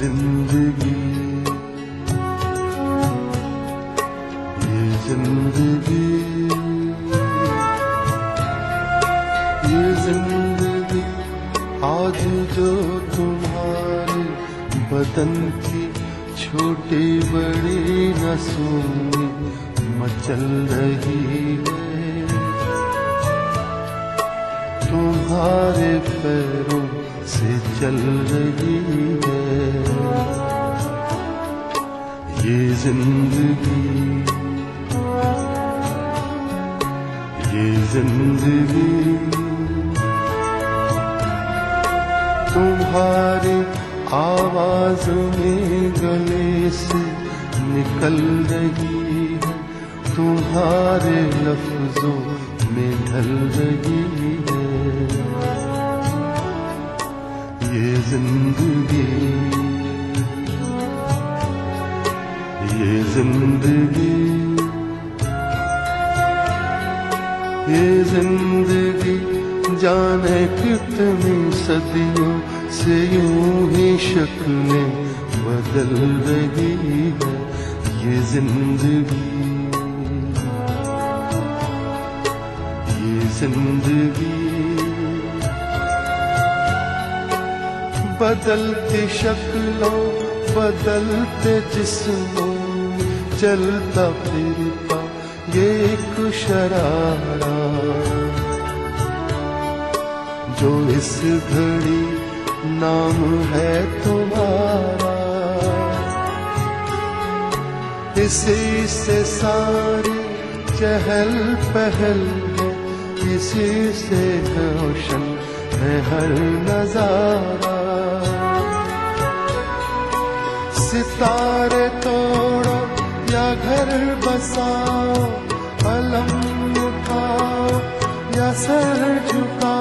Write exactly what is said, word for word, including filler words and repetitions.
जिंदगी, ये जिंदगी, ये जिंदगी आज जो तुम्हारे बदन की छोटी बड़ी नसों में मचल रही है, तुम्हारे पैरों से चल रही है। ये जिंदगी, ये जिंदगी तुम्हारी आवाज में गले से निकल रही है, तुम्हारे लफ्जों में ढल रही है। ये जिंदगी, ये जिंदगी, ये जिंदगी जाने कितनी सदियों से यूं ही शक्लें बदल रही है। ये जिंदगी, ये जिंदगी बदलती शक्लों बदलते जिस्मों चलता फिरता ये एक शरारा, जो इस घड़ी नाम है तुम्हारा। इसी से सारी चहल पहल है, इसी से रोशन है हर नजारा। सितारे तोड़ो या घर बसाओ, अलम उठाओ या सर झुकाओ,